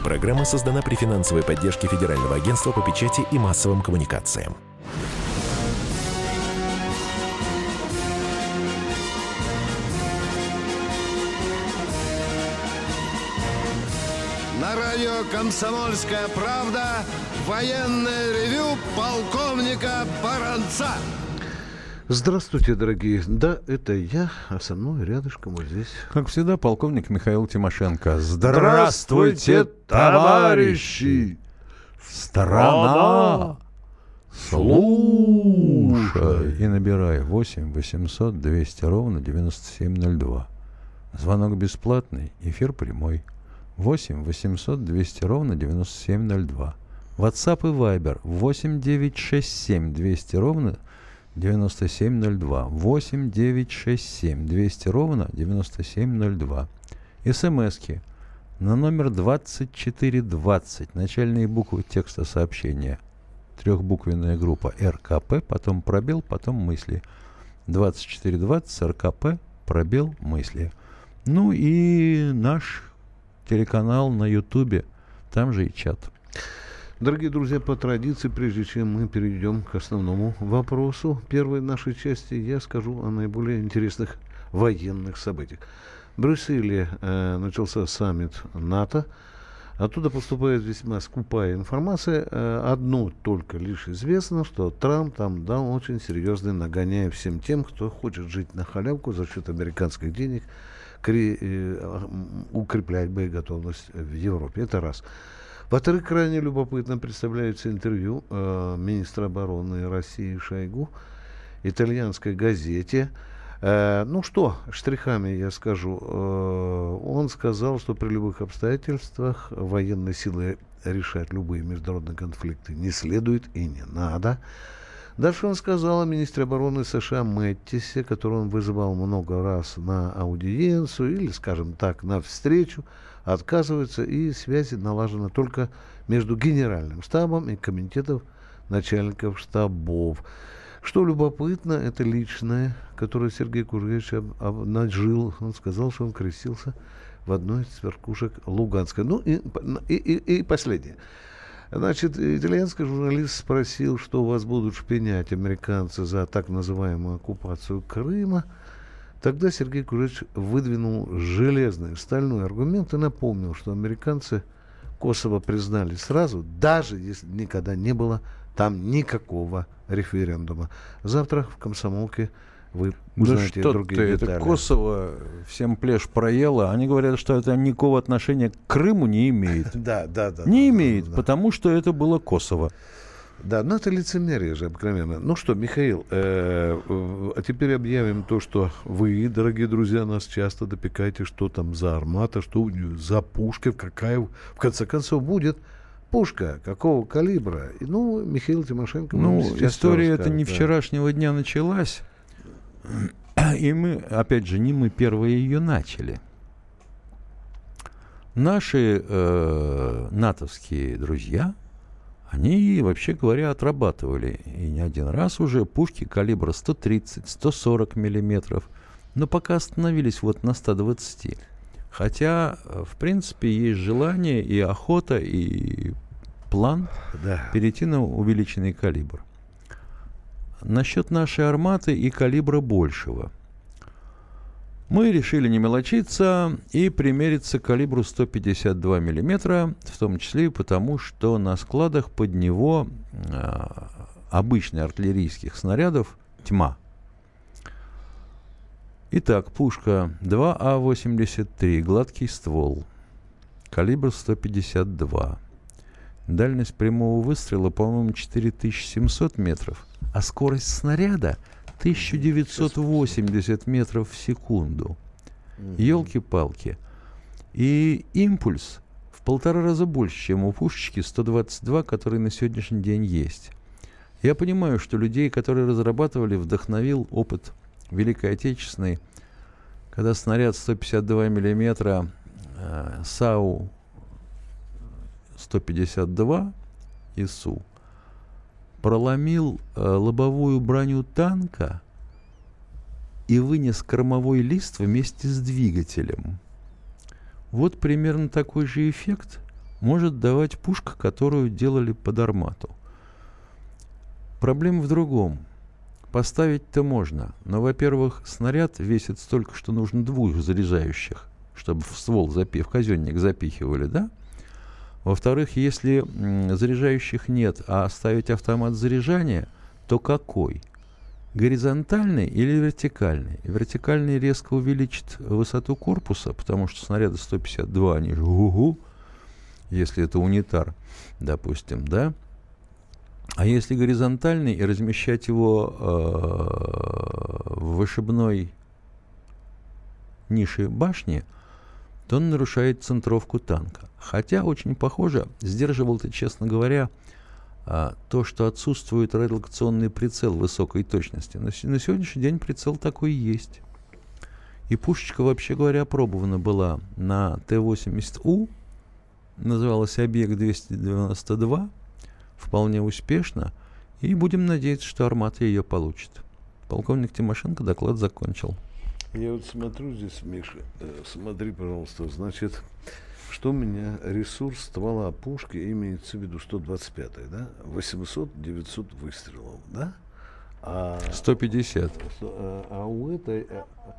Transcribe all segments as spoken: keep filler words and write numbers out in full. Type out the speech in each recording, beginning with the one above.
Программа создана при финансовой поддержке Федерального агентства по печати и массовым коммуникациям. На радио «Комсомольская правда» военное ревю полковника Баранца. Здравствуйте, дорогие. Да, это я, а со мной рядышком вот здесь. Как всегда, полковник Михаил Тимошенко. Здравствуйте, товарищи! Страна! Слушай! И набирай восемь восемьсот двести ровно девяносто семь ноль два. Звонок бесплатный, эфир прямой. восемь восемьсот двести ровно девяносто семь ноль два. WhatsApp и Viber восемь девятьсот шестьдесят семь двести ровно девяносто семь ноль два. восемь девятьсот шестьдесят семь двести ровно девяносто семь ноль два. СМСки на номер двадцать четыре двадцать. Начальные буквы текста сообщения. Трехбуквенная группа РКП, потом пробел, потом мысли. двадцать четыре двадцать, РКП, пробел, мысли. Ну и наш телеканал на Ютубе, там же и чат. Дорогие друзья, по традиции, прежде чем мы перейдем к основному вопросу первой нашей части, я скажу о наиболее интересных военных событиях. В Брюсселе э, начался саммит НАТО. Оттуда поступает весьма скупая информация. Э, одно только лишь известно, что Трамп там дал очень серьезный нагоняй всем тем, кто хочет жить на халявку за счет американских денег, кри, э, укреплять боеготовность в Европе. Это раз. Во-вторых, крайне любопытно представляется интервью э, министра обороны России Шойгу итальянской газете. Э, ну что, штрихами я скажу. Э, он сказал, что при любых обстоятельствах военные силы решать любые международные конфликты не следует и не надо. Дальше он сказал о министре обороны США Мэттисе, которого он вызывал много раз на аудиенцию или, скажем так, на встречу. Отказывается, и связи налажены только между генеральным штабом и комитетом начальников штабов. Что любопытно, это личное, которое Сергей Кужевич обнажил. Он сказал, что он крестился в одной из верхушек Луганска. Ну и, и, и, и последнее. Значит, итальянский журналист спросил, что вас будут шпинять американцы за так называемую оккупацию Крыма. Тогда Сергей Кужевич выдвинул железный, стальной аргумент и напомнил, что американцы Косово признали сразу, даже если никогда не было там никакого референдума. Завтра в «Комсомолке» вы узнаете да другие ты, детали. Это Косово всем плешь проело. Они говорят, что это никакого отношения к Крыму не имеет. Да, да, да. Не имеет, потому что это было Косово. Да, но это лицемерие же обыкновенно. Ну что, Михаил, э, э, а теперь объявим то, что вы, дорогие друзья, нас часто допекаете, что там за армата, что у нее за пушка, какая, в конце концов, будет пушка, какого калибра. И, ну, Михаил Тимошенко... Ну, история эта не да. вчерашнего дня началась. И мы, опять же, не мы первые ее начали. Наши э, натовские друзья... Они, вообще говоря, отрабатывали и не один раз уже пушки калибра сто тридцать - сто сорок миллиметров, но пока остановились вот на ста двадцати. Хотя, в принципе, есть желание и охота, и план да. перейти на увеличенный калибр. Насчет нашей арматы и калибра большего. Мы решили не мелочиться и примериться к калибру сто пятьдесят два миллиметра, в том числе и потому, что на складах под него э, обычных артиллерийских снарядов тьма. Итак, пушка два А восемьдесят три, гладкий ствол, калибр сто пятьдесят два. Дальность прямого выстрела, по-моему, четыре тысячи семьсот метров, а скорость снаряда тысяча девятьсот восемьдесят метров в секунду. Ёлки-палки. И импульс в полтора раза больше, чем у пушечки сто двадцать два, который на сегодняшний день есть. Я понимаю, что людей, которые разрабатывали, вдохновил опыт Великой Отечественной, когда снаряд сто пятьдесят два миллиметра э, САУ сто пятьдесят два ИСУ проломил э, лобовую броню танка и вынес кормовой лист вместе с двигателем. Вот примерно такой же эффект может давать пушка, которую делали под «Армату». Проблема в другом. Поставить-то можно, но, во-первых, снаряд весит столько, что нужно двух заряжающих, чтобы в ствол, запи- в казенник запихивали, да? Во-вторых, если м, заряжающих нет, а оставить автомат заряжания, то какой? Горизонтальный или вертикальный? Вертикальный резко увеличит высоту корпуса, потому что снаряды сто пятьдесят два, они же угу, если это унитар, допустим, да? А если горизонтальный и размещать его э, в вышибной нише башни, то он нарушает центровку танка. Хотя очень похоже, сдерживал-то, честно говоря, э, то, что отсутствует радиолокационный прицел высокой точности. На, на сегодняшний день прицел такой есть. И пушечка, вообще говоря, опробована была на Т восемьдесят У, называлась «Объект двести девяносто два», вполне успешно, и будем надеяться, что «Армата» ее получит. Полковник Тимошенко доклад закончил. Я вот смотрю здесь, Миша, э, смотри, пожалуйста, значит, что у меня ресурс ствола пушки имеется в виду сто двадцать пятая, да, восемьсот-девятьсот выстрелов, да? А, сто пятьдесят. А, а у этой,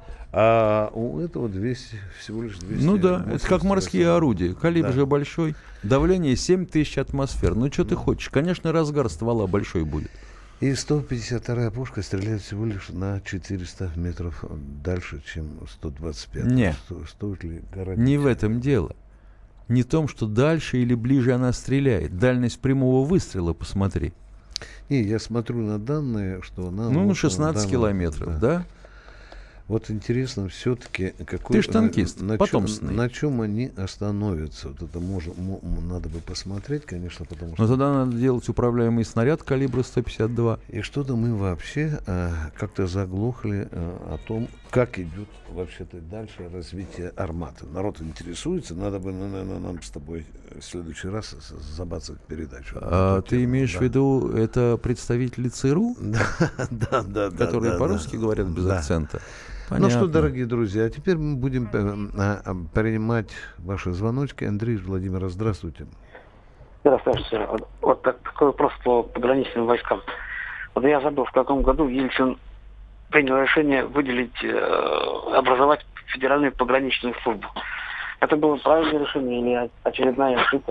а у этого двести, всего лишь двести. Ну да, это как морские орудия. Калибр да. же большой. Давление семь тысяч атмосфер. Ну что ты хочешь? Конечно, разгар ствола большой будет. И сто пятьдесят вторая пушка стреляет всего лишь на четыреста метров дальше, чем сто двадцать пятая. Не. Сто, стоит ли гарантировать? Не в этом дело. Не в том, что дальше или ближе она стреляет. Дальность прямого выстрела посмотри. Не, я смотрю на данные, что она... Ну, вот, шестнадцать данные, километров, да? да? Вот интересно все-таки, какой... Ты ж танкист, на, на потомственный. Чем, на чем они остановятся? Вот это может, надо бы посмотреть, конечно, потому что... Но тогда надо делать управляемый снаряд калибра сто пятьдесят два. И что-то мы вообще э, как-то заглохли э, о том, как идет вообще-то дальше развитие «Арматы». Народ интересуется, надо бы, наверное, нам с тобой в следующий раз забацать передачу. А ты тему, имеешь да. в виду, это представители ЦРУ, Да, да, да. которые да, по-русски да, говорят без да. акцента? Ну Понятно. что, дорогие друзья, а теперь мы будем э, э, принимать ваши звоночки. Андрей из Владимира, здравствуйте. Здравствуйте. Вот так, такой вопрос по пограничным войскам. Вот я забыл, в каком году Ельцин принял решение выделить, э, образовать федеральную пограничную службу. Это было правильное решение или очередная ошибка?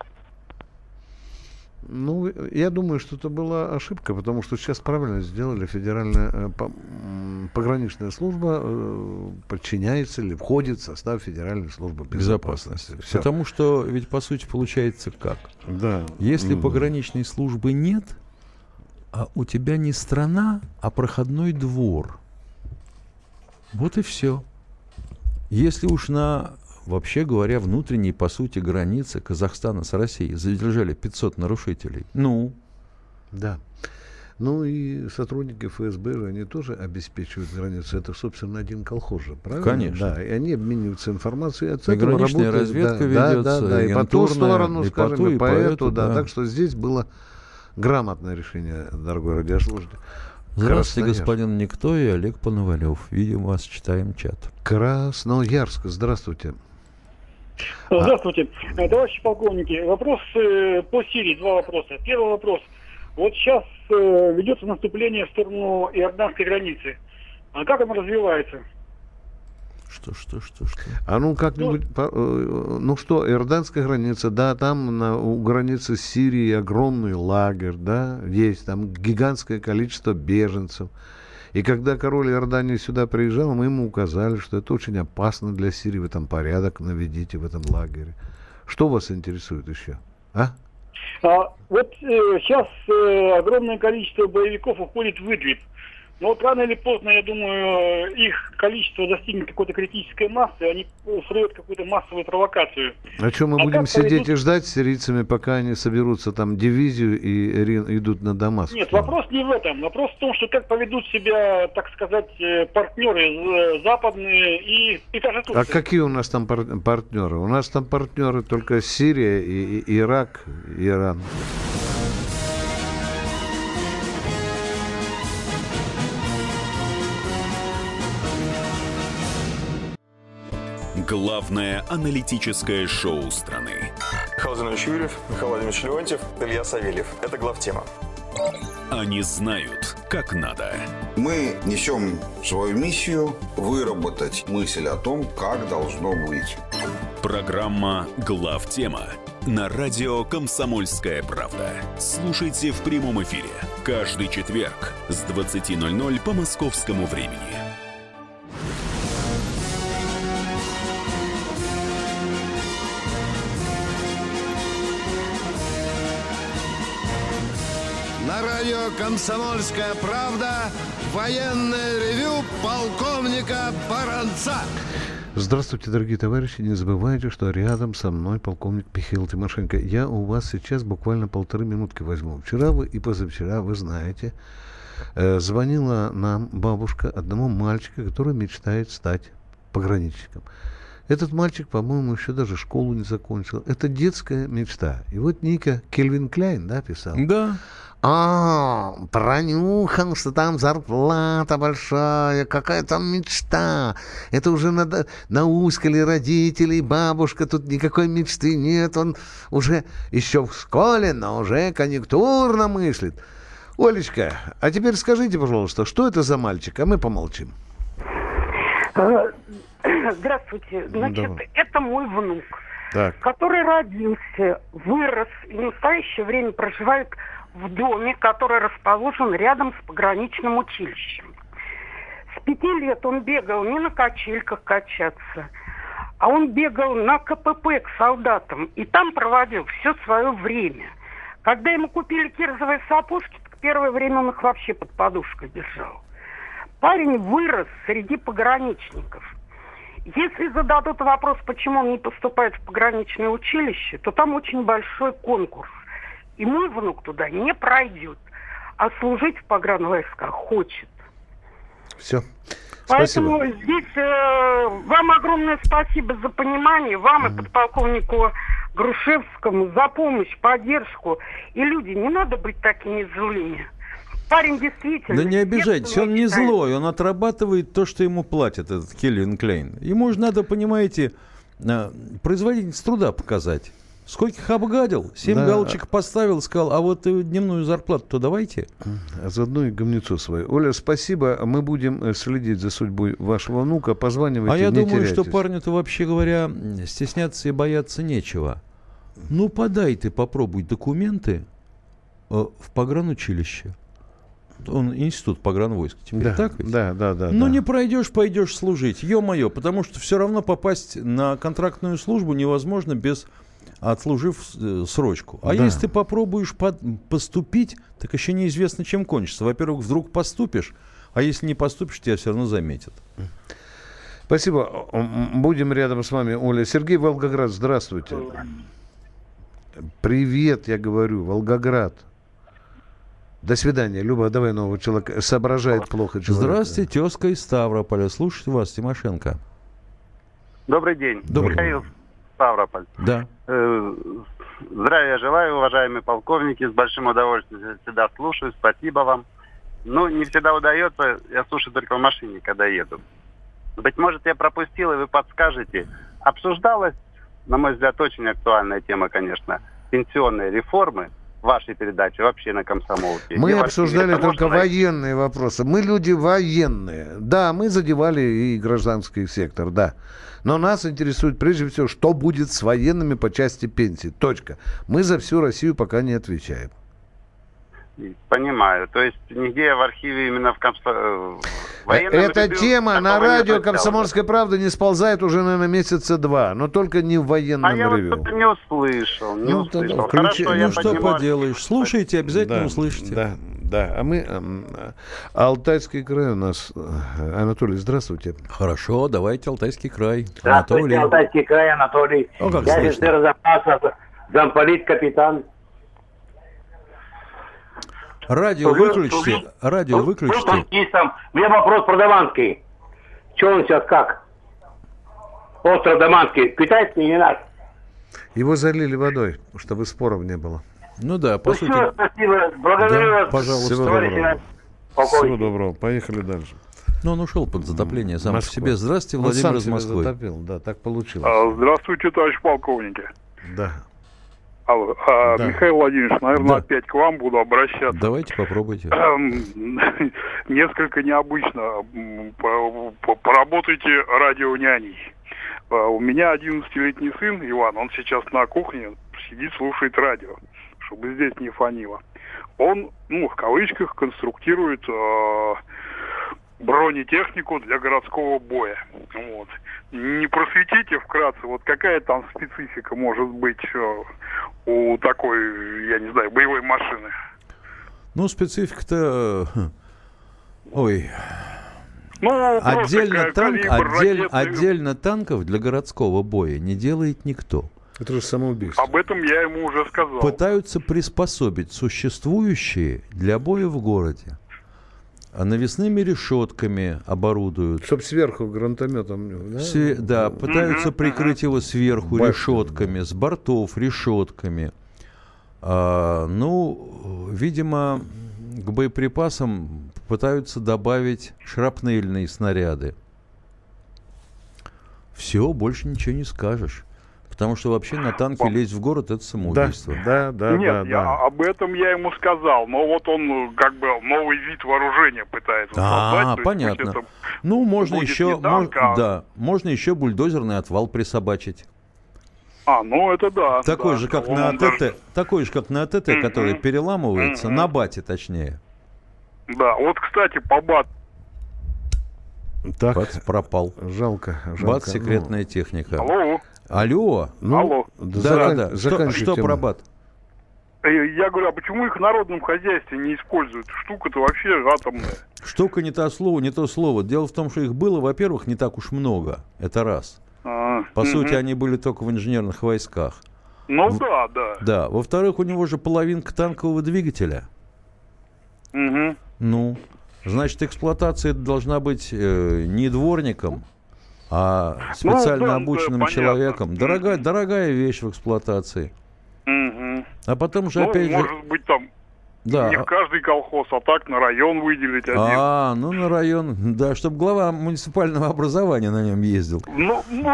Ну, я думаю, что это была ошибка, потому что сейчас правильно сделали. Федеральная э, по, м, пограничная служба э, подчиняется или входит в состав Федеральной службы безопасности. Безопасности. Всё. Потому что ведь по сути получается как? Да. Если Мгм. пограничной службы нет, а у тебя не страна, а проходной двор. Вот и все. Если уж на, вообще говоря, внутренней, по сути, границе Казахстана с Россией задержали пятьсот нарушителей, ну... Да. Ну и сотрудники эф эс бэ же, они тоже обеспечивают границу. Это, собственно, один колхоз же, правильно? Конечно. Да, и они обмениваются информацией. От И этого граничная работает, разведка да, ведется, да, да, да, и по ту агентурная, сторону, и по скажем, ту, и и по по эту, эту, да. да. Так что здесь было грамотное решение, дорогой радиослушатель. Здравствуйте, Красноярск. господин Никто и Олег Пономарев. Видим вас, читаем чат. Красноярск, здравствуйте. Здравствуйте, а. товарищи полковники. Вопрос э, по Сирии, два вопроса. Первый вопрос. Вот сейчас э, ведется наступление в сторону иорданской границы. А как оно развивается? Что, что, что, что? А ну как-нибудь, по- э, ну что, иорданская граница, да, там на, у границы с Сирией огромный лагерь, да, есть там гигантское количество беженцев. И когда король Иордании сюда приезжал, мы ему указали, что это очень опасно для Сирии, вы там порядок наведите в этом лагере. Что вас интересует еще? А? А, вот э, сейчас э, огромное количество боевиков уходит в Идлиб. Но вот рано или поздно, я думаю, их количество достигнет какой-то критической массы, они устроят какую-то массовую провокацию. А что, мы А будем как сидеть поведут- и ждать с сирийцами, пока они соберутся там дивизию и ри- идут на Дамаск? Нет, вопрос не в этом. Вопрос в том, что как поведут себя, так сказать, э, партнеры э, западные и, и та же Турция. А какие у нас там пар- партнеры? У нас там партнеры только Сирия, и, и Ирак, и Иран. Главное аналитическое шоу страны. Владимирович Юрьев, Михаил Владимирович Леонтьев, Илья Савельев. Это главтема. Они знают, как надо. Мы несем свою миссию выработать мысль о том, как должно быть. Программа «Главтема» на радио «Комсомольская правда». Слушайте в прямом эфире каждый четверг с двадцати ноль-ноль по московскому времени. На радио «Комсомольская правда» военное ревю полковника Баранца. Здравствуйте, дорогие товарищи. Не забывайте, что рядом со мной полковник Михаил Тимошенко. Я у вас сейчас буквально полторы минутки возьму. Вчера вы и позавчера, вы знаете, э, звонила нам бабушка одного мальчика, который мечтает стать пограничником. Этот мальчик, по-моему, еще даже школу не закончил. Это детская мечта. И вот Ника Кельвин Кляйн, да, писал? Да. А, пронюхался, там зарплата большая, какая там мечта. Это уже надо, науськали родителей, бабушка, тут никакой мечты нет. Он уже еще в школе, но уже конъюнктурно мыслит. Олечка, а теперь скажите, пожалуйста, что это за мальчик, а мы помолчим. Здравствуйте. Значит, Давай. Это мой внук, так. который родился, вырос и в настоящее время проживает в доме, который расположен рядом с пограничным училищем. С пяти лет он бегал не на качельках качаться, а он бегал на ка пэ пэ к солдатам и там проводил все свое время. Когда ему купили кирзовые сапожки, так первое время он их вообще под подушкой держал. Парень вырос среди пограничников. Если зададут вопрос, почему он не поступает в пограничное училище, то там очень большой конкурс. И мой внук туда не пройдет, а служить в погранвойсках хочет. Все. Поэтому Спасибо. здесь э, вам огромное спасибо за понимание, вам mm-hmm. и подполковнику Грушевскому за помощь, поддержку. И люди, не надо быть такими злыми. Парень действительно... Да не обижайтесь, он не злой, он отрабатывает то, что ему платят, этот Кельвин Кляйн. Ему же надо, понимаете, производительность труда показать. Скольких обгадил, семь да. галочек поставил, сказал, а вот дневную зарплату-то давайте. А заодно и гомницу свою. Оля, спасибо, мы будем следить за судьбой вашего внука, позванивайте, А я не думаю, теряйтесь. что парню-то, вообще говоря, стесняться и бояться нечего. Ну, подай ты, попробуй документы э, в погранучилище. Он институт погранвойск теперь, да, так ведь? Да, да, да. Ну, да. не пройдешь, пойдешь служить. Ё-моё, потому что все равно попасть на контрактную службу невозможно без... отслужив э, срочку. А да. если ты попробуешь под, поступить, так еще неизвестно, чем кончится. Во-первых, вдруг поступишь, а если не поступишь, тебя все равно заметят. Спасибо. Будем рядом с вами, Оля. Сергей, Волгоград, здравствуйте. Привет, я говорю, Волгоград. До свидания. Люба, давай нового человека. Соображает плохо человек. Здравствуйте, тезка из Ставрополя. Слушайте вас, Тимошенко. Добрый день. Добрый Михаил, день. Ставрополь. Да. Э, здравия желаю, уважаемые полковники. С большим удовольствием всегда слушаю. Спасибо вам. Ну, не всегда удается. Я слушаю только в машине, когда еду. Быть может, я пропустил, и вы подскажете. Обсуждалась, на мой взгляд, очень актуальная тема, конечно, пенсионные реформы. Вашей передачи вообще на комсомолке. Мы Я обсуждали вообще, только что... военные вопросы. Мы люди военные. Да, мы задевали и гражданский сектор, да. Но нас интересует прежде всего, что будет с военными по части пенсии. Точка. Мы за всю Россию пока не отвечаем. Понимаю. То есть нигде в архиве именно в комсо... Эта тема на радио «Комсомольская правда» не сползает уже, наверное, месяца два. Но только не в военном а я ревью. Вот не услышал. Не ну, услышал. Да, Хорошо, ну я что понимаю. поделаешь. Слушайте, обязательно да, услышите. Да, да. А мы... А, Алтайский край у нас. Анатолий, здравствуйте. Хорошо, давайте Алтайский край. Здравствуйте, Анатолий. Алтайский край, Анатолий. О, как я слышно. офицер запаса, замполит, капитан. Радио Служил, выключите. служил. Радио Был выключите. танкистом. У меня вопрос про Даманский. Че он сейчас как? Остров Даманский. Китайский или наш? Его залили водой, чтобы споров не было. Ну да, по ну сути... все, спасибо. Благодарю да, вас. пожалуйста. Всего доброго. Всего доброго. Поехали дальше. Но он ушел под затопление сам по Москва. себе. Здравствуйте, Он Владимир сам из себя Москвы. затопил. Да, так получилось. А, здравствуйте, товарищ полковники. Да. Алло, а, Да. Михаил Владимирович, наверное, Да. опять к вам буду обращаться. Давайте попробуйте. Несколько необычно. М, по- по- Поработайте радионяней. А, У меня одиннадцатилетний сын Иван, он сейчас на кухне сидит, слушает радио, чтобы здесь не фонило. Он, ну, в кавычках, конструктирует э, бронетехнику для городского боя. Вот. Не просветите вкратце, вот какая там специфика может быть э, у такой, я не знаю, боевой машины? Ну, специфика-то... э, Ой... Ну, Отдельно, просто танк, калибр, отдель- ракеты. отдельно танков для городского боя не делает никто. Это же самоубийство. Об этом я ему уже сказал. Пытаются приспособить существующие для боя в городе. А навесными решетками оборудуют. Чтоб сверху гранатометом. Да, Све- да, пытаются Мгм, прикрыть его сверху Башня, решетками, с бортов решетками. А, ну, видимо, к боеприпасам пытаются добавить шрапнельные снаряды. Все, больше ничего не скажешь. Потому что вообще на танке лезть в город — это Да, самоубийство. да, да, Нет, да, я- да. об этом я ему сказал, но вот он как бы новый вид вооружения пытается А, создать. то есть понятно. пусть это Ну, можно будет еще, не танк, мож- а- да, можно еще бульдозерный отвал присобачить. А, ну это да. Такой да. же, как Он на даже- АТТ, такой же, как на АТТ, Мгм. который переламывается, Мгм. на бате точнее. Да, вот, кстати, по бат. Так, Бац, пропал. жалко, жалко. Бац, секретная техника. Алло. Алло. Ну, Алло. да, Да, закан- да. Что, заканчивай что тему. про бат? Э, Я говорю, а почему их в народном хозяйстве не используют? Штука-то вообще атомная. Штука не то слово, не то слово. Дело в том, что их было, во-первых, не так уж много. Это раз. А, По мгм. сути, они были только в инженерных войсках. Ну в- да, да. Да. Во-вторых, у него же половинка танкового двигателя. Мгм. Ну, значит, эксплуатация должна быть э, не дворником, а специально да, да, обученным понятно. человеком. Дорогая, дорогая вещь в эксплуатации. Мгм. А потом же Ну, опять же... может быть, там Да. не в каждый колхоз, а так на район выделить один. А, ну на район, да, чтобы глава муниципального образования на нем ездил. Ну, ну,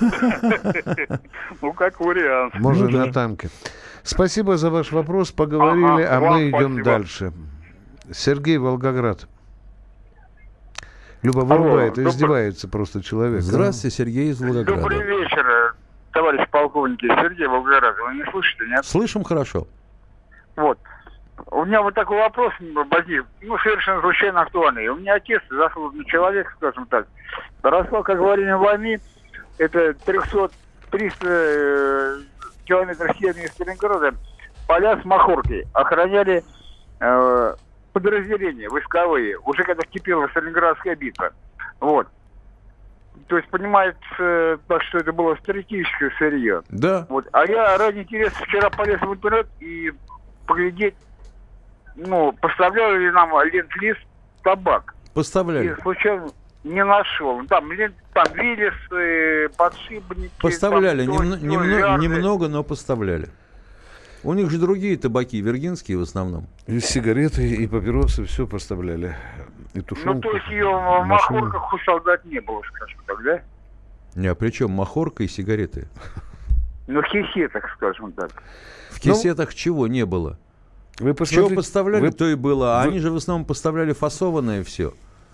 ну, как вариант. Можно Ну, на да. танке. Спасибо за ваш вопрос. Поговорили, Ага, а вам мы идем спасибо. дальше. Сергей, Волгоград. Люба Алло, вырубает, добр- издевается просто человек. Здравствуйте, Сергей из Добрый Волгограда. вечер, товарищ полковник. Сергей Волгоград. Вы не слышите, нет? Слышим хорошо. Вот. У меня вот такой вопрос возник, ну, совершенно случайно актуальный. У меня отец, заслуженный человек, скажем так, росла, как во время войны, это триста-триста э, километров севернее Сталинграда, поля с махоркой. Охраняли э, подразделения войсковые, уже когда кипела Сталинградская битва. Вот. То есть, понимаете, э, так что это было стратегическое сырье. Да. Вот. А я ради интереса вчера полез в интернет и поглядеть, ну, поставляли ли нам ленд-лиз табак. Поставляли. И случайно не нашел. Там, лент, там Виллисы, подшипники. Поставляли. там, то, Немно- сё, немно- ярды. немного, но поставляли. У них же другие табаки, виргинские в основном. И сигареты, и папиросы, все поставляли. И Ну, тушенку. то есть ее в машину. махорках у солдат не было, скажем так, да? Не, а при чем махорка и сигареты? Ну, в хисетах, скажем так. В кисетах чего не было? Вы Чего посмотрите, поставляли, вы- то и было. А вы- они же в основном поставляли фасованное все.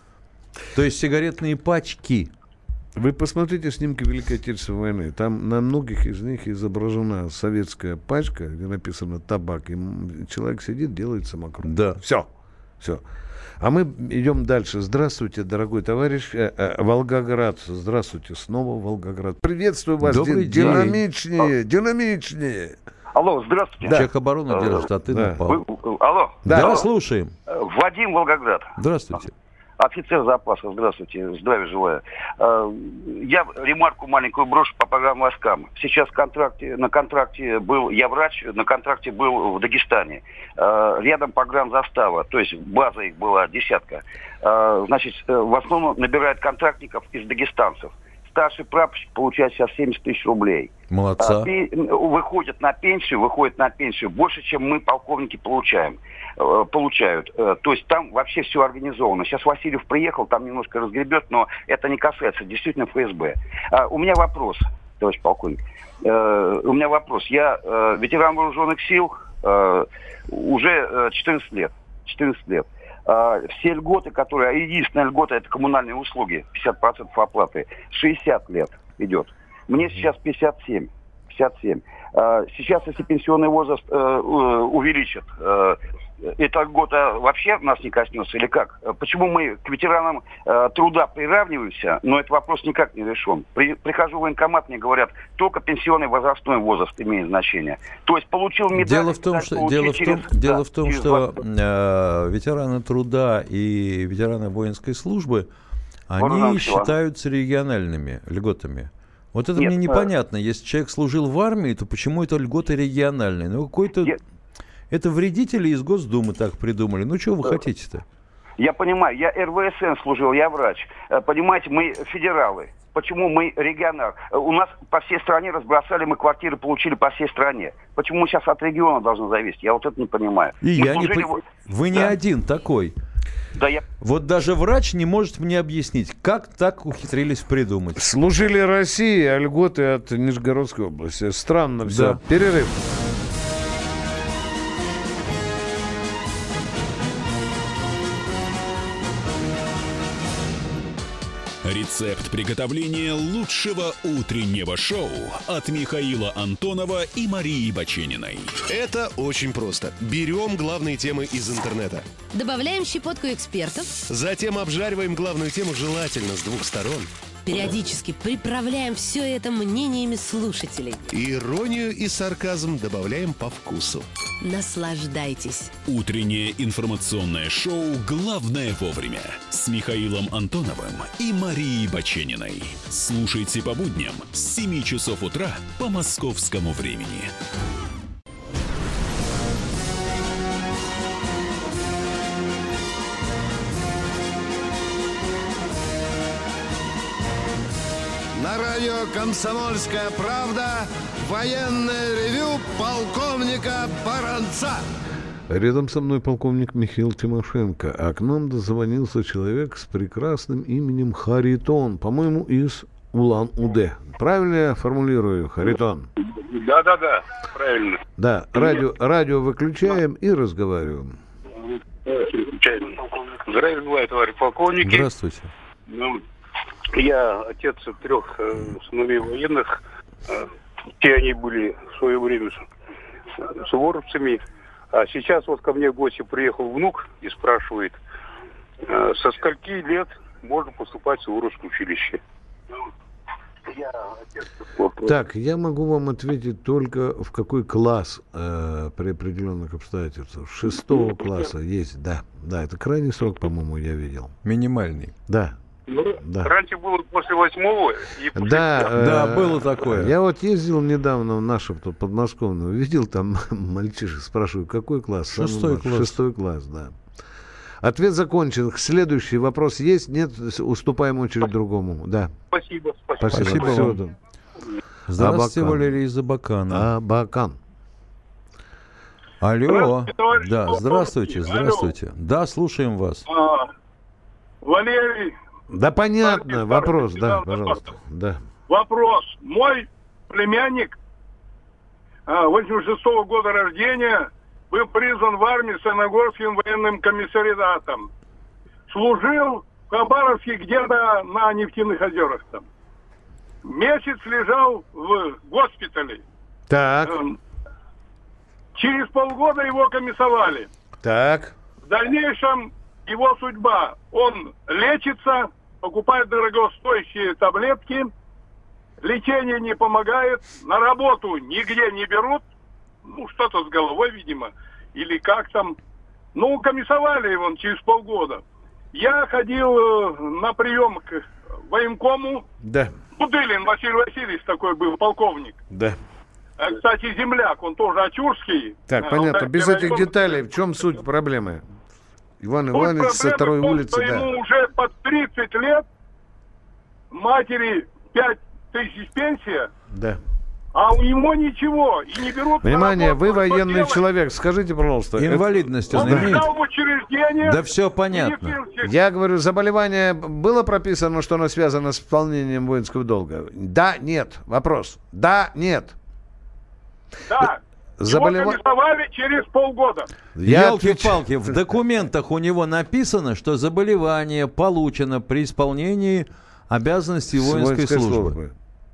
То есть сигаретные пачки. Вы посмотрите снимки Великой Отечественной войны. Там на многих из них изображена советская пачка, где написано табак. И м, человек сидит, делает самокрут. Да. Все. Все. А мы идем дальше. Здравствуйте, дорогой товарищ. Э, э, Волгоград. Здравствуйте. Снова Волгоград. Приветствую вас. Добрый Ди- день. Динамичнее. Динамичнее. Алло, здравствуйте. Да. Человек оборону Э, держит, а ты да. напал. Вы- алло. Да, Да. слушаем. Э, Вадим, Волгоград. Здравствуйте. Офицер запаса, здравствуйте, здравия желаю. Э, Я ремарку маленькую брошу по программам войскам. Сейчас в контракте, на контракте был, я врач, на контракте был в Дагестане. Э, Рядом погранзастава, то есть база их была десятка. Э, Значит, э, в основном набирают контрактников из дагестанцев. Старший прапорщик получает сейчас семьдесят тысяч рублей. Молодца. А, пе- выходят на пенсию, выходят на пенсию больше, чем мы, полковники, получаем, э, получают. Э, то есть там вообще все организовано. Сейчас Васильев приехал, там немножко разгребет, но это не касается действительно ФСБ. А, у меня вопрос. товарищ полковник. Э, у меня вопрос. Я э, ветеран вооруженных сил э, уже э, четырнадцать лет. четырнадцать лет. Э, все льготы, которые... Единственная льгота — это коммунальные услуги. пятьдесят процентов оплаты. шестьдесят лет идет. Мне сейчас пятьдесят семь. пятьдесят семь. Э, сейчас, если пенсионный возраст э, увеличат, э, эта льгота вообще нас не коснется или как? Почему мы к ветеранам э, труда приравниваемся, но этот вопрос никак не решен? При, прихожу в военкомат, мне говорят, только пенсионный возрастной возраст имеет значение. То есть получил медаль... Дело в том, что, дело в том, через, дело да, в том, что э, ветераны труда и ветераны воинской службы, они считаются региональными льготами. Вот это Нет, мне непонятно. Если человек служил в армии, то почему это льготы региональные? Ну, какой-то... Я... Это вредители из Госдумы так придумали. Ну, чего вы хотите-то? Я понимаю, я эр вэ эс эн служил, я врач. Понимаете, мы федералы. Почему мы регионал? У нас по всей стране разбросали, мы квартиры получили по всей стране. Почему мы сейчас от региона должны зависеть? Я вот это не понимаю. И мы я не служили... по... Вы да. не один такой. Да, я... Вот даже врач не может мне объяснить, как так ухитрились придумать. Служили России, а льготы от Нижегородской области. Странно все. Да. Перерыв. Рецепт приготовления лучшего утреннего шоу от Михаила Антонова и Марии Бачениной. Это очень просто. Берем главные темы из интернета. Добавляем щепотку экспертов. Затем обжариваем главную тему желательно с двух сторон. Периодически приправляем все это мнениями слушателей. Иронию и сарказм добавляем по вкусу. Наслаждайтесь. Утреннее информационное шоу «Главное вовремя» с Михаилом Антоновым и Марией Бачениной. Слушайте по будням с семи часов утра по московскому времени. На радио «Комсомольская правда» военное ревю полковника Баранца. Рядом со мной полковник Михаил Тимошенко, а к нам дозвонился человек с прекрасным именем Харитон, по-моему, из Улан-Удэ. Правильно я формулирую, Харитон? Да-да-да, правильно. Да, радио, радио выключаем и разговариваем. Выключаем. Здравия желаю, товарищ полковник. Здравствуйте. Ну, я отец трех э, сыновей военных. Э, те они были в свое время с, с суворовцами. А сейчас вот ко мне в гости приехал внук и спрашивает, э, со скольки лет можно поступать в Суворовское училище? Так, я могу вам ответить только в какой класс э, при определенных обстоятельствах. Шестого класса есть, да. Да, это крайний срок, по-моему, я видел. Минимальный. Да. Ну, да. Раньше было после восьмого и после... Да, э, да, было такое. Я вот ездил недавно в нашу тут подмосковную, видел там мальчишек, спрашиваю, какой класс? Шестой класс. Шестой класс, да. Ответ закончен. Следующий вопрос есть? Нет? Уступаем очередь другому. Да. Спасибо. Спасибо. Спасибо. Спасибо вам. Здравствуйте, Абакан. Валерий из Абакана. Абакан. Алло. Да, здравствуйте, здравствуйте. Алло. Да, слушаем вас. А, Валерий. Да, понятно. Вопрос, да, пожалуйста. Да. Вопрос. Мой племянник восемьдесят шестого года рождения был призван в армию Саяногорским военным комиссариатом. Служил в Хабаровске где-то на Нефтяных озерах там. Месяц лежал в госпитале. Так. Через полгода его комиссовали. Так. В дальнейшем его судьба. Он лечится, покупает дорогостоящие таблетки, лечение не помогает, на работу нигде не берут, ну, что-то с головой, видимо, или как там. Ну, комиссовали его через полгода. Я ходил на прием к военкому. Да. Будылин Василий Васильевич такой был, полковник. Да. Кстати, земляк, он тоже очурский. Так, понятно. Без этих деталей, в чем суть проблемы? Иван Иванович со второй улицы, да. Ему уже под тридцать лет, матери пять тысяч пенсия. Да. а у него ничего, и не берут... Внимание, вы работу, военный делать? человек, скажите, пожалуйста. Инвалидность он это... имеет? В учреждение... Да все понятно. Я говорю, заболевание было прописано, что оно связано с выполнением воинского долга? Да, нет. Вопрос. Да, нет. Да. Заболева... Его комиссовали через полгода. Елки-палки, в документах у него написано, что заболевание получено при исполнении обязанностей воинской, воинской службы. службы.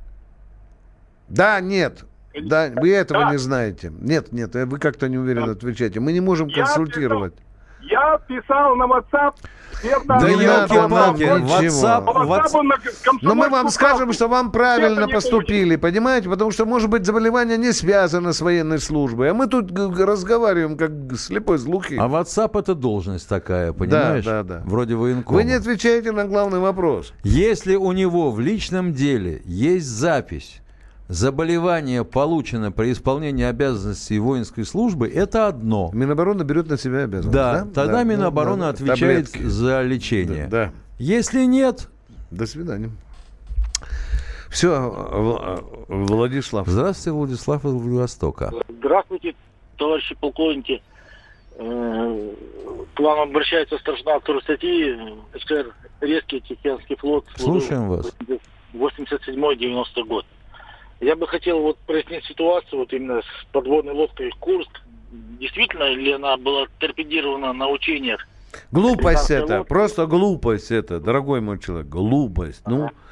Да, нет. Да, вы этого да. не знаете. Нет, нет, вы как-то неуверенно отвечаете. Мы не можем Я консультировать. Писал, я писал на WhatsApp. Да не надо нам ничего. Но мы вам скажем, что вам правильно поступили, понимаете? Потому что, может быть, заболевание не связано с военной службой. А мы тут разговариваем, как слепой с глухим. А WhatsApp это должность такая, понимаешь? Да, да, да. Вроде военкома. Вы не отвечаете на главный вопрос. Если у него в личном деле есть запись, заболевание получено при исполнении обязанностей воинской службы, это одно. Минобороны берет на себя обязанность. Да, да? тогда да, Минобороны да, отвечает таблетки. за лечение. Да, да. Если нет... До свидания. Все, Владислав. Здравствуйте, Владислав из Владивостока. Здравствуйте, товарищи полковники. К вам обращается старшина автор статьи СКР «Резкий Тихоокеанский флот». Слушаем вас. восемьдесят седьмой девяностый год. Я бы хотел вот прояснить ситуацию вот именно с подводной лодкой «Курск». Действительно ли она была торпедирована на учениях? Глупость это, лодки? просто глупость это, дорогой мой человек, глупость. Ага. Ну,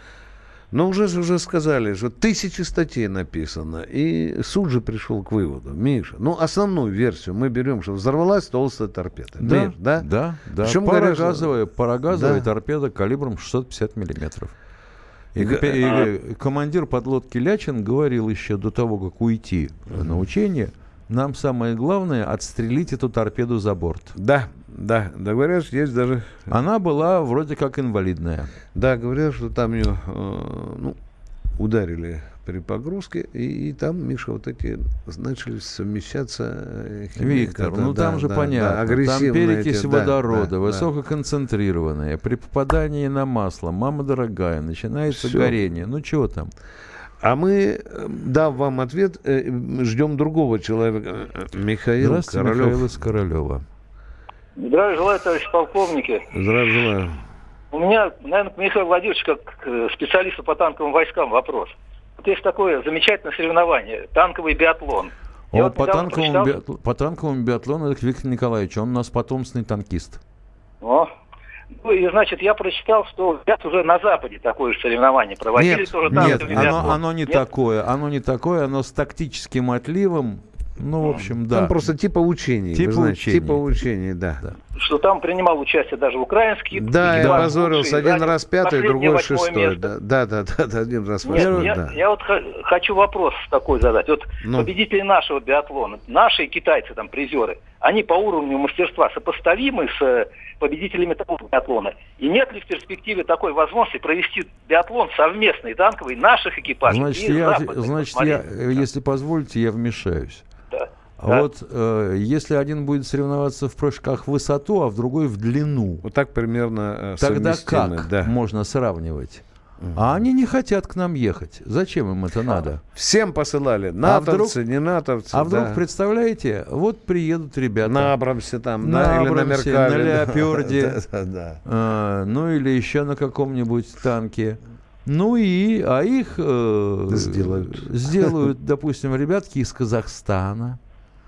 ну уже, уже сказали, что тысячи статей написано, и суд же пришел к выводу. Миша, ну основную версию мы берем, что взорвалась толстая торпеда. Да, Миш, да, да, да. Причем парогазовая, говорят, парогазовая да. торпеда калибром шестьсот пятьдесят миллиметров. И, И, и, а... и командир подлодки Лячин говорил еще до того, как уйти mm-hmm. на учение, нам самое главное отстрелить эту торпеду за борт. Да, да, да, говорят, есть даже... Она была вроде как инвалидная. Да, говорят, что там ее э, ну, ударили при погрузке, и, и там, Миша, вот эти начали совмещаться... Виктор, ну да, там же да, понятно, да, там перекись эти, водорода, да, высококонцентрированная, да. При попадании на масло, мама дорогая, начинается Все. горение, ну чего там? А мы, дав вам ответ, ждем другого человека, Михаил Здравствуйте, Королев. Михаил из Королева. Здравия желаю, товарищи полковники. Здравия желаю. У меня, наверное, к Михаилу Владимировичу, как к специалисту по танковым войскам, вопрос. Вот есть такое замечательное соревнование, танковый биатлон. О, вот по, танковому прочитал... биатл... по танковому биатлону это Виктор Николаевич, он у нас потомственный танкист. О, ну и, значит, я прочитал, что сейчас уже на Западе такое же соревнование проводили. Нет, тоже нет оно, оно не нет? такое, оно не такое, оно с тактическим отливом. Ну, в общем, да. Там просто типа учений. Типа знаете, учений. Типа учений, да. да. Что там принимал участие даже украинский. Да, я опозорился. Один раз пятый, другой шестой. Да. Да, да, да, да, один раз восьмой. Я, да. я вот хочу вопрос такой задать. Вот ну. победители нашего биатлона, наши китайцы, там, призеры, они по уровню мастерства сопоставимы с победителями того биатлона? И нет ли в перспективе такой возможности провести биатлон совместный, танковый, наших экипажей? Значит, я, значит я, если позволите, я вмешаюсь. Да. А да. вот э, если один будет соревноваться в прыжках в высоту, а в другой в длину. Вот так примерно э, тогда как да. можно сравнивать? Угу. А они не хотят к нам ехать. Зачем им это надо? Всем посылали. Натовцы, а вдруг, не натовцы. А вдруг, да. представляете, вот приедут ребята. На Абрамсе там, на, на, Абрамсе, или на Меркале. На Леоперде. Да, да, да. А, ну или еще на каком-нибудь танке. Ну и, а их э, сделают. сделают, допустим, ребятки из Казахстана,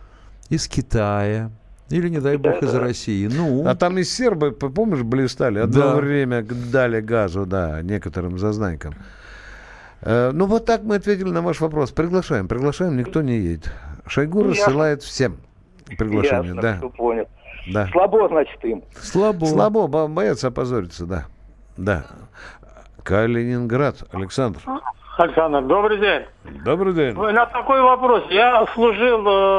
из Китая, или, не дай бог, из России. Ну. А там и сербы, помнишь, блистали? Одно да. время дали газу, да, некоторым зазнайкам. Э, ну, вот так мы ответили на ваш вопрос. Приглашаем, приглашаем, никто не едет. Шойгу ну, рассылает всем приглашение. Ясно, да. что понял. Да. Слабо, значит, им. Слабо. Слабо, боятся опозориться, да. Да. Калининград, Александр. Александр, добрый день. Добрый день. На такой вопрос. Я служил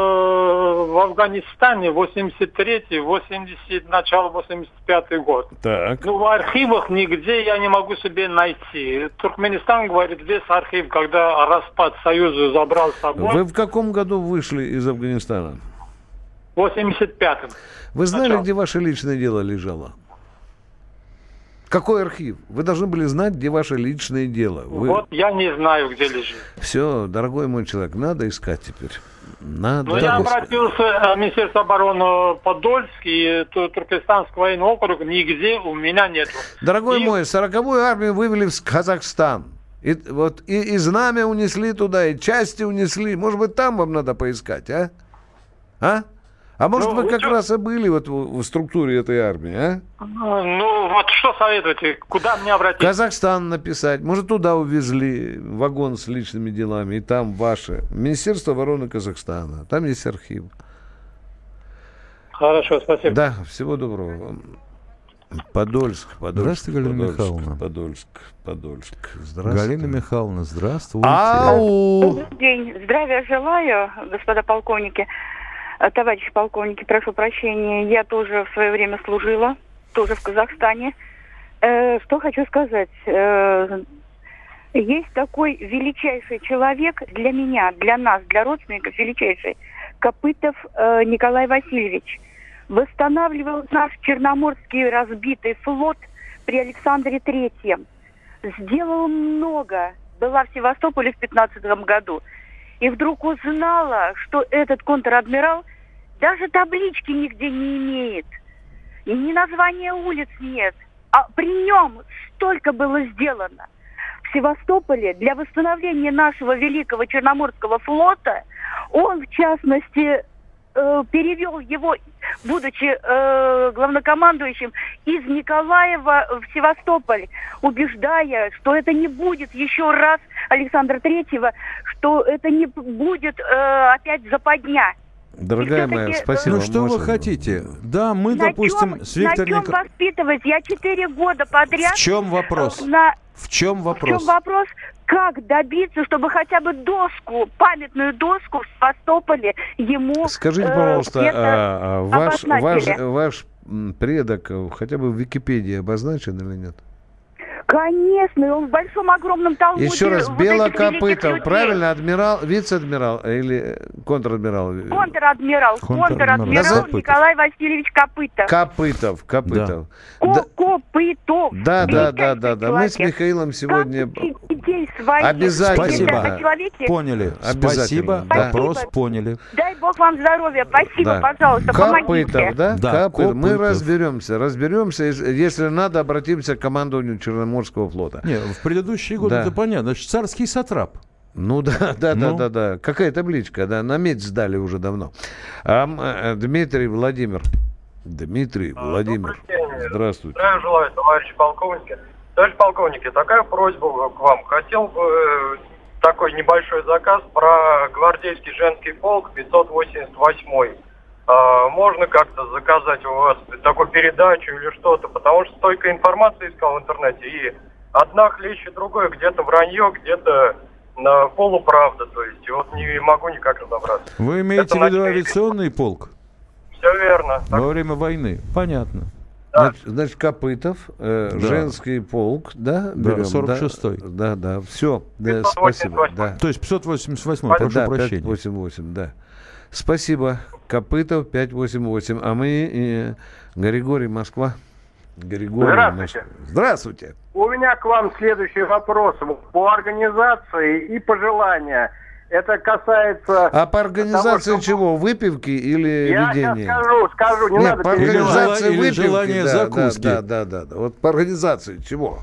э, в Афганистане восемьдесят третий, восемьдесят, начало восемьдесят пятый год. Так. Ну, в архивах нигде я не могу себе найти. Туркменистан, говорит, весь архив, когда распад Союза забрал с собой. Вы в каком году вышли из Афганистана? В восемьдесят пятом. Вы знали, начало. где ваше личное дело лежало? Какой архив? Вы должны были знать, где ваше личное дело. Вы... Вот я не знаю, где лежит. Все, дорогой мой человек, надо искать теперь. Надо. Ну, я обратился в Министерство обороны Подольск и Туркестанский военный округ, нигде у меня нету. Дорогой и... мой, сороковую армию вывели в Казахстан. И, вот, и, и знамя унесли туда, и части унесли. Может быть, там вам надо поискать, а? А? А может, ну, вы как что? раз и были вот в, в структуре этой армии, а? Ну, вот что советуете? Куда мне обратиться? Казахстан написать. Может, туда увезли вагон с личными делами, и там ваше. Министерство обороны Казахстана. Там есть архив. Хорошо, спасибо. Да, всего доброго. Подольск, Подольск. Здравствуйте, Галина Подольск, Михайловна. Подольск, Подольск. Здравствуйте. Галина Михайловна, здравствуйте. Ау! Добрый день. Здравия желаю, господа полковники. Товарищи полковники, прошу прощения, я тоже в свое время служила, тоже в Казахстане. Э, что хочу сказать. Э, есть такой величайший человек для меня, для нас, для родственников величайший, Копытов э, Николай Васильевич. Восстанавливал наш Черноморский разбитый флот при Александре Третьем. Сделал много. Была в Севастополе в пятнадцатом году. И вдруг узнала, что этот контр-адмирал даже таблички нигде не имеет. И ни названия улиц нет. А при нем столько было сделано. В Севастополе для восстановления нашего великого Черноморского флота он, в частности, э, перевел его, будучи э, главнокомандующим, из Николаева в Севастополь, убеждая, что это не будет еще раз Александра Третьего, что это не будет э, опять западня. Дорогая моя, спасибо. Ну что можно... вы хотите? Да, мы, на допустим, чем, с Виктором На чем Ник... воспитывать? Я четыре года подряд... В чем вопрос? На... В чем вопрос? В чем вопрос? Как добиться, чтобы хотя бы доску, памятную доску в Севастополе ему... Скажите, пожалуйста, э, а, ваш, ваш, ваш предок хотя бы в Википедии обозначен или нет? Конечно, он в большом огромном талмуде. Еще раз, вот Белокопытов, правильно, адмирал, вице-адмирал или контр-адмирал? Контр-адмирал, контр-адмирал Николай Васильевич Копытов. Копытов, Копытов. Да. Копытов. Да, да, да, да, да. Мы с Михаилом сегодня обязательно. Поняли. Спасибо. Вопрос поняли. Дай Бог вам здоровья. Спасибо, пожалуйста, помогите. Копытов, да? Копытов. Мы разберемся, разберемся. Если надо, обратимся к командованию Черноморского флота. Не, в предыдущие годы да. это понятно. Значит, царский сатрап. Ну да, да, ну. да, да, да. Какая табличка, да, на медь сдали уже давно. А, Дмитрий Владимир. Дмитрий а, Владимир. Здравствуйте. Здравия желаю, товарищи полковники. Товарищ полковники, такая просьба к вам. Хотел бы такой небольшой заказ про гвардейский женский полк пятьсот восемьдесят восьмой. А, можно как-то заказать у вас такую передачу или что-то, потому что столько информации искал в интернете, и одна хлеще другой, где-то вранье, где-то на полуправда, то есть вот не могу никак разобраться. Вы имеете в виду авиационный полк? Все верно. Во время войны, понятно. Да. Значит, значит, Копытов, э, да. женский полк, да? Берем, да, сорок шестой. Да, да, да, все, да, спасибо. Да. То есть пятьсот восемьдесят восьмой, прошу да, прощения. пятьсот восемьдесят восемь, да. Спасибо, Копытов, пятьсот восемьдесят восемь. А мы, э, Григорий, Москва. Григорий, Здравствуйте. Москва. Здравствуйте. У меня к вам следующий вопрос. По организации и пожелания. Это касается... А по организации того, что... чего? Выпивки или Я ведения? Я скажу, скажу. Не Нет, надо по организации или выпивки. Желание да, закуски. Да, да, да, да. Вот по организации чего?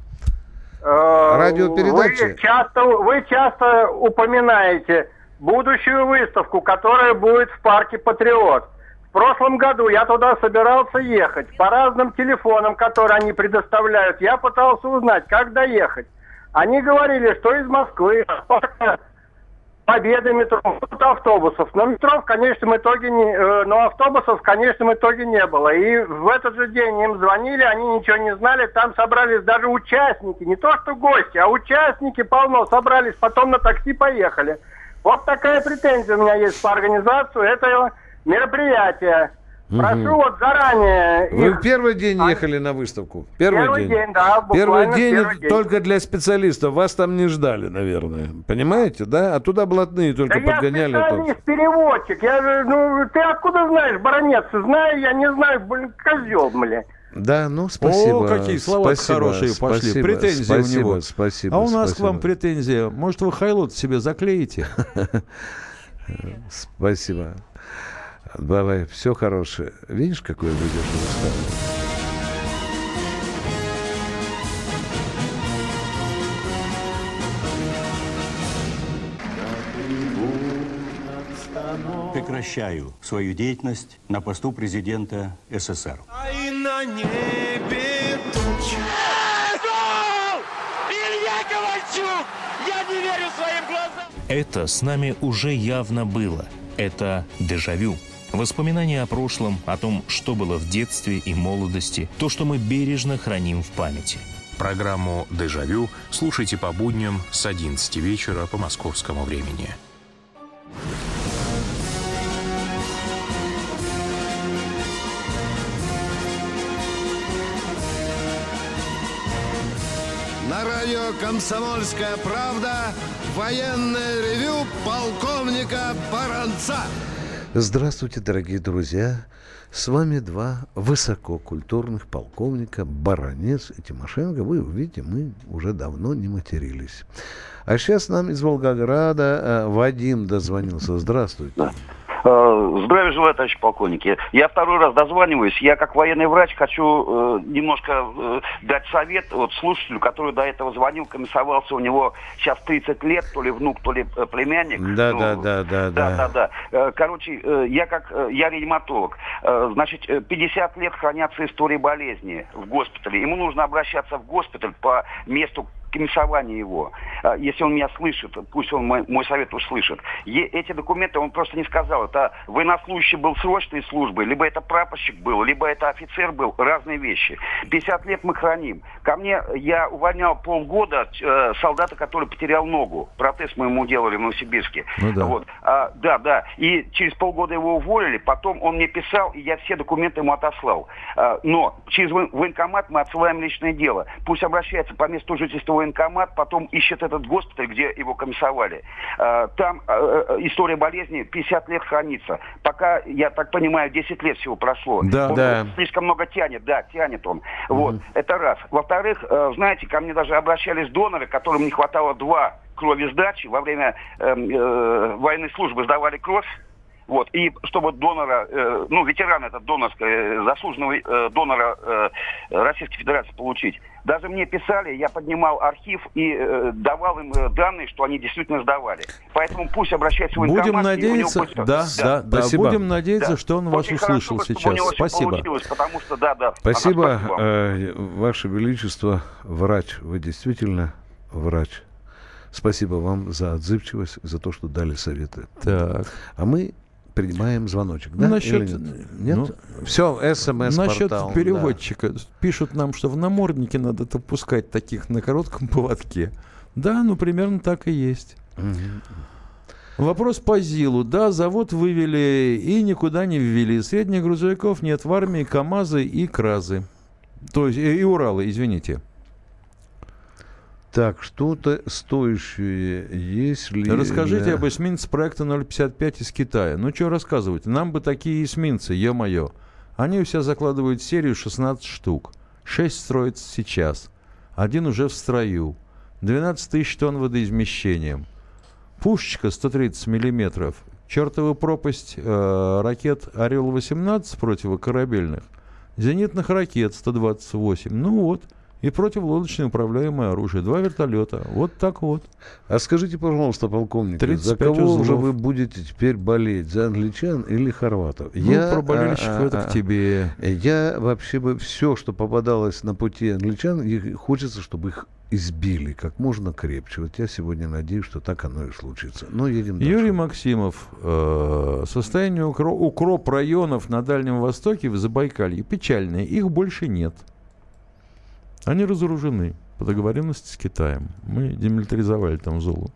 Радиопередачи? Вы часто, вы часто упоминаете будущую выставку, которая будет в парке «Патриот». В прошлом году я туда собирался ехать. По разным телефонам, которые они предоставляют, я пытался узнать, как доехать. Они говорили, что из Москвы, парка Победы, метро, тут автобусов. Но метро в конечном итоге не, э, но автобусов в конечном итоге не было. И в этот же день им звонили, они ничего не знали. Там собрались даже участники, не то что гости, а участники полно собрались, потом на такси поехали. Вот такая претензия у меня есть по организации этого мероприятия. Прошу угу. вот заранее... Вы их... в первый день ехали на выставку? Первый, первый день. день, да. Первый день, первый день только для специалистов. Вас там не ждали, наверное. Понимаете, да? А туда блатные только да подгоняли. Я специалист, переводчик. Я же, ну, ты откуда знаешь, баронец? Знаю, я не знаю, блин, козел, блин. Да, ну спасибо. О, какие слова хорошие пошли. Спасибо, претензии спасибо, у него. Спасибо, а у нас спасибо. к вам претензия. Может, вы хайлот себе заклеите? Спасибо. Давай, все хорошее. Видишь, какой выдержанный старый? Прекращаю свою деятельность на посту президента СССР. А и на небе тучи. Илья Ковальчук! Я не верю своим глазам! Это с нами уже явно было. Это дежавю. Воспоминания о прошлом, о том, что было в детстве и молодости, то, что мы бережно храним в памяти. Программу «Дежавю» слушайте по будням с одиннадцати вечера по московскому времени. На радио «Комсомольская правда» военное ревю полковника Баранца. Здравствуйте, дорогие друзья. С вами два высококультурных полковника Баранец и Тимошенко. Вы увидите, мы уже давно не матерились. А сейчас нам из Волгограда Вадим дозвонился. Здравствуйте. Здравия желаю, товарищи полковники. Я второй раз дозваниваюсь. Я, как военный врач, хочу э, немножко э, дать совет вот, слушателю, который до этого звонил, комиссовался. У него сейчас тридцать лет, то ли внук, то ли э, племянник. Да, ну, да, да, да, да, да, да. Э, короче, э, я как э, я реаниматолог. Э, значит, пятьдесят лет хранятся истории болезни в госпитале. Ему нужно обращаться в госпиталь по месту комиссования его. Если он меня слышит, пусть он мой, мой совет услышит. Е- эти документы он просто не сказал. Это военнослужащий был срочной службы, либо это прапорщик был, либо это офицер был. Разные вещи. пятьдесят лет мы храним. Ко мне, я увольнял полгода э, солдата, который потерял ногу. Протез мы ему делали в Новосибирске. Ну, да. Вот. А, да, да. И через полгода его уволили. Потом он мне писал, и я все документы ему отослал. А, но через военкомат мы отсылаем личное дело. Пусть обращается по месту жительства военкомат, потом ищет этот госпиталь, где его комиссовали. А, там а, история болезни пятьдесят лет хранится. Пока, я так понимаю, десять лет всего прошло. Да, он да. слишком много тянет, да, тянет он. Mm-hmm. Вот, это раз. Во-вторых, знаете, ко мне даже обращались доноры, которым не хватало два крови сдачи. Во время э, э, военной службы сдавали кровь. Вот, и чтобы донора, э, ну, ветерана этот донорского, э, заслуженного э, донора э, Российской Федерации получить. Даже мне писали, я поднимал архив и э, давал им э, данные, что они действительно сдавали. Поэтому пусть обращаются в военкомат. Будем надеяться, будет... да, да, да, да, будем надеяться, да. что он вас Очень услышал хорошо, сейчас. Спасибо. Потому что, да, да. Спасибо, ага, спасибо. э, Ваше Величество, врач, вы действительно врач. Спасибо вам за отзывчивость, за то, что дали советы. Так. А мы принимаем звоночек, да? Насчет, или нет? Нет? Ну, все, СМС-портал. Насчет переводчика. Да. Пишут нам, что в наморднике надо допускать таких на коротком поводке. Да, ну примерно так и есть. Угу. Вопрос по ЗИЛу. Да, завод вывели и никуда не ввели. Средних грузовиков нет в армии, КАМАЗы и КРАЗы. То есть и, и Уралы, извините. Так, что-то стоящее, если... Расскажите об эсминце проекта ноль пятьдесят пять из Китая. Ну, что рассказывать? Нам бы такие эсминцы, ё-моё. Они у себя закладывают серию шестнадцать штук. шесть строится сейчас. Один уже в строю. двенадцать тысяч тонн водоизмещением. Пушечка сто тридцать миллиметров. Чертова пропасть э, ракет «Орел-восемнадцать» противокорабельных. Зенитных ракет сто двадцать восемь. Ну вот. И противолодочное управляемое оружие. Два вертолета. Вот так вот. А скажите, пожалуйста, полковник, за кого узлов. Уже вы будете теперь болеть? За англичан или хорватов? Ну, я, про болельщиков а, это а, к тебе. Я вообще бы все, что попадалось на пути англичан, хочется, чтобы их избили как можно крепче. Вот я сегодня надеюсь, что так оно и случится. Но едем дальше. Юрий Максимов. Э, состояние укроп, укроп районов на Дальнем Востоке в Забайкалье печальное. Их больше нет. Они разоружены по договоренности с Китаем. Мы демилитаризовали там золу.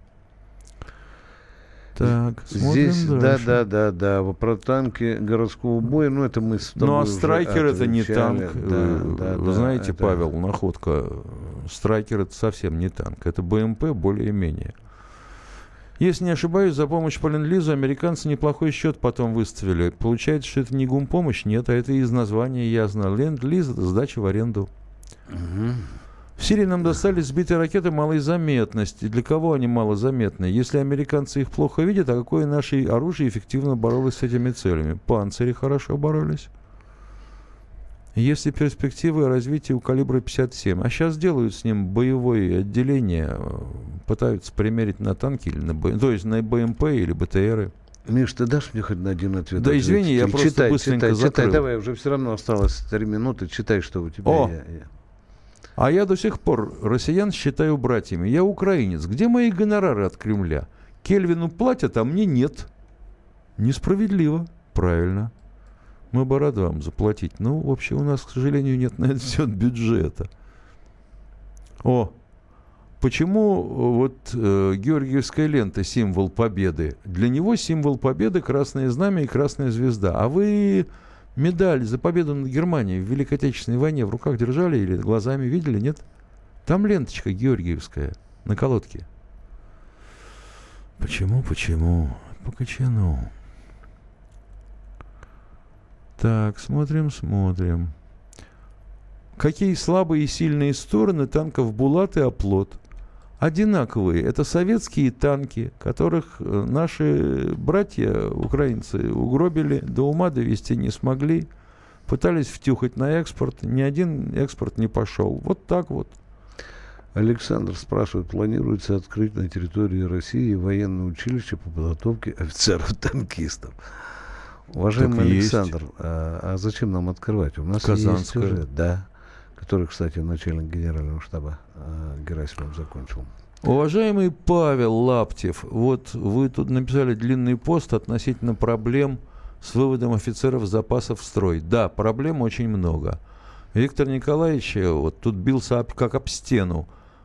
Так, здесь, да, дальше. да, да, да, про танки городского боя, ну это мы с тобой. Ну а Страйкер это не танк. Да, вы да, вы да, знаете, это... Павел, находка. Страйкер это совсем не танк. Это БМП более-менее. Если не ошибаюсь, за помощь по ленд-лизу американцы неплохой счет потом выставили. Получается, что это не гумпомощь? Нет, а это из названия ясно. Ленд-лиз — это сдача в аренду. Угу. В Сирии нам достались сбитые ракеты малой заметности. Для кого они малозаметны? Если американцы их плохо видят, а какое наше оружие эффективно боролось с этими целями? Панцири хорошо боролись. Есть ли перспективы развития у калибра пятьдесят семь? А сейчас делают с ним боевое отделение, пытаются примерить на танки, или на, то есть на БМП или БТРы. Миш, ты дашь мне хоть на один ответ? Да извини, я просто читай, быстренько читай, закрыл. читай, давай, уже все равно осталось три минуты, читай, что у тебя. О! Я, я. А я до сих пор россиян считаю братьями. Я украинец. Где мои гонорары от Кремля? Кельвину платят, а мне нет. Несправедливо. Правильно. Мы бы рады вам заплатить. Ну, вообще, у нас, к сожалению, нет на это счет бюджета. О, почему вот э, Георгиевская лента — символ победы? Для него символ победы — красное знамя и красная звезда. А вы медаль за победу над Германией в Великой Отечественной войне в руках держали или глазами видели, нет? Там ленточка георгиевская на колодке. Почему, почему? Почему? Так, смотрим, смотрим. Какие слабые и сильные стороны танков «Булат» и «Оплот»? Одинаковые. Это советские танки, которых наши братья, украинцы, угробили, до ума довести не смогли. Пытались втюхать на экспорт. Ни один экспорт не пошел. Вот так вот. Александр спрашивает, планируется открыть на территории России военное училище по подготовке офицеров-танкистов. Уважаемый так Александр, а, а зачем нам открывать? У нас Казанская. есть уже, да, который, кстати, начальник генерального штаба а, Герасимов закончил. Уважаемый Павел Лаптев, вот вы тут написали длинный пост относительно проблем с выводом офицеров запасов в строй. Да, проблем очень много. Виктор Николаевич вот тут бился об, как об стену,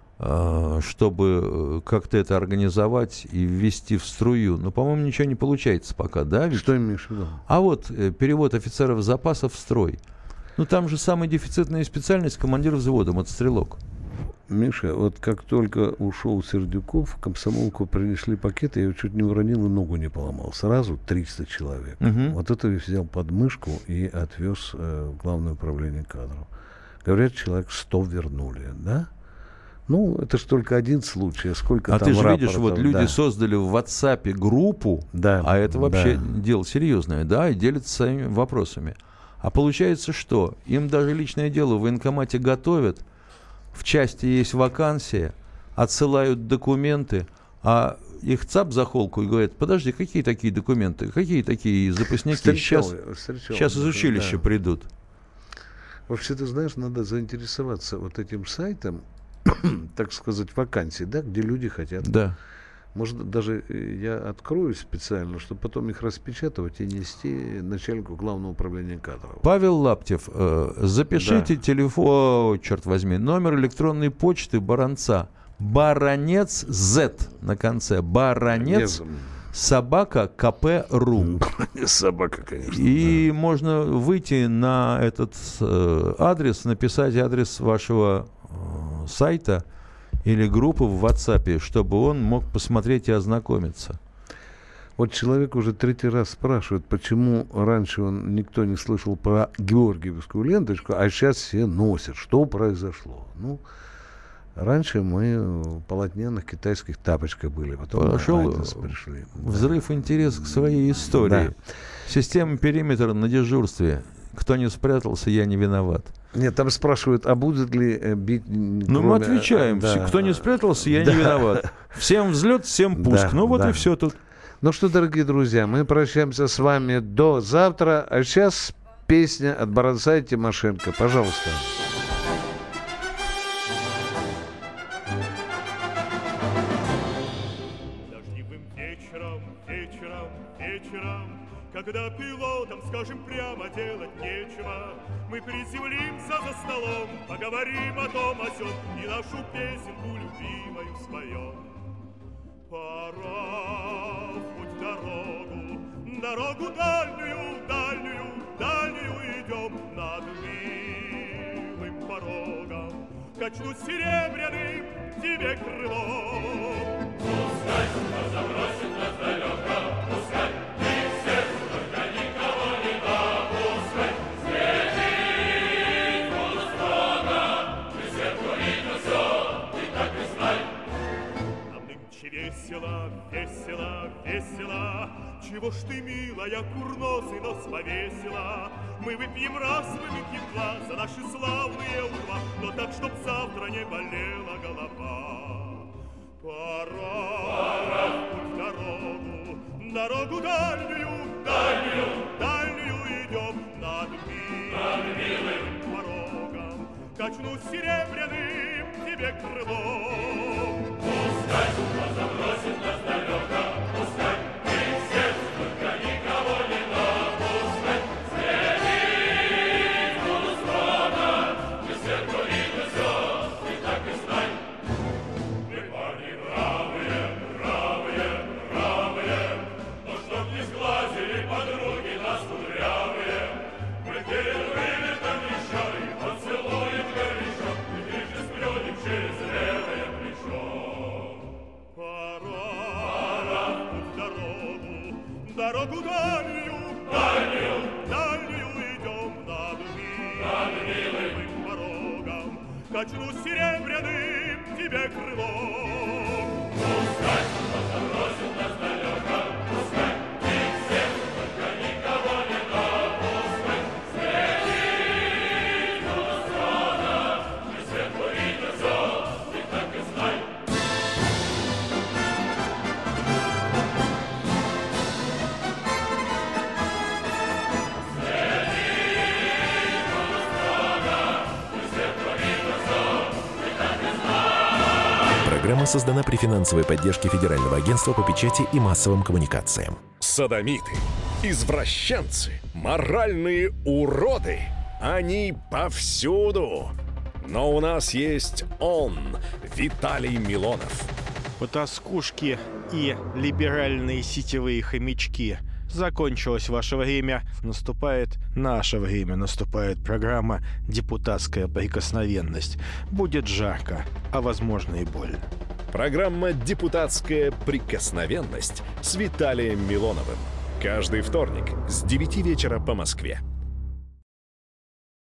чтобы как-то это организовать и ввести в струю. Но, по-моему, ничего не получается пока, да? Ведь? Что имеешь в виду? А вот э, перевод офицеров запасов в строй. Ну, там же самая дефицитная специальность — командир взвода, мотострелок. Миша, вот как только ушел Сердюков, в комсомолку принесли пакеты, я его чуть не уронил и ногу не поломал. Сразу триста человек. Угу. Вот это я взял под мышку и отвез э, в Главное управление кадров. Говорят, человек сто вернули, да? Ну, это же только один случай. Сколько а там ты же рапортов, видишь, вот люди да. создали в WhatsApp группу, да, а это вообще да. дело серьезное, да, и делятся своими вопросами. А получается что? Им даже личное дело в военкомате готовят, в части есть вакансия, отсылают документы, а их цап за холку и говорят: подожди, какие такие документы, какие такие запасники? Встречал, сейчас, встречал, сейчас из училища да. придут. Вообще, ты знаешь, надо заинтересоваться вот этим сайтом, так сказать, вакансий, да, где люди хотят. Да. Может, даже я открою специально, чтобы потом их распечатывать и нести начальнику Главного управления кадров. Павел Лаптев, э, запишите да. телефон, о, черт возьми, номер электронной почты Баранца. Баранец Z на конце. Баранец собака КП.ру. Собака, конечно. И да. можно выйти на этот э, адрес, написать адрес вашего э, сайта или группы в WhatsApp, чтобы он мог посмотреть и ознакомиться. Вот человек уже третий раз спрашивает, почему раньше он никто не слышал про георгиевскую ленточку, а сейчас все носят. Что произошло? Ну, раньше мы в полотняных китайских тапочках были, потом пошел пришли. Взрыв да. интерес к своей истории. Да. Система периметра на дежурстве. Кто не спрятался, я не виноват. Нет, там спрашивают, а будет ли э, бить... Ну, кроме... мы отвечаем. Да. Кто не спрятался, я да. не виноват. Всем взлет, всем пуск. Да, ну вот да. и все тут. Ну что, дорогие друзья, мы прощаемся с вами до завтра. А сейчас песня от Баранца и Тимошенко. Пожалуйста. Дождливым вечером, вечером, вечером, когда пилотам, скажем прямо, делать нечего, мы приземлимся за столом, поговорим о том, о сём, и нашу песенку любимую споем. Пора в путь дорогу, дорогу дальнюю, дальнюю, дальнюю идем над милым порогом. Качну серебряным тебе крылом, Весело, весело, весело, чего ж ты, милая, курносый нос повесила? Мы выпьем раз, мы выпьем два за наши славные ура, но так, чтоб завтра не болела голова. Пора, пора в путь дорогу, дорогу дальнюю, дальнюю, дальнюю идем над милым, над милым порогом. Качну серебряным тебе крылом. Пускай судьба забросит нас далеко, пускай мы все, только никого не допускай. Следить буду строго, мы сверху видно все, и так и знай. Мы парни бравые, бравые, бравые, но чтоб не сглазили подруги нас кудрявые, мы перед вылетом еще и поцелуем горячо, и трижды сплюнем через левое плечо. Дорогу дальнюю, дальнюю, дальнюю идем над милым порогом. Качну серебряным тебе крылом. Пускай судьба забросит нас далеко, пускай мы все, только никого не допускай. Следить буду строго, мы светло видно все, ты так и знай. Программа создана при финансовой поддержке Федерального агентства по печати и массовым коммуникациям. Содомиты, извращенцы, моральные уроды. Они повсюду. Но у нас есть он, Виталий Милонов. Потаскушки и либеральные сетевые хомячки. Закончилось ваше время, наступает наше время, наступает программа «Депутатская прикосновенность». Будет жарко, а возможно и больно. Программа «Депутатская прикосновенность» с Виталием Милоновым. Каждый вторник с девяти вечера по Москве.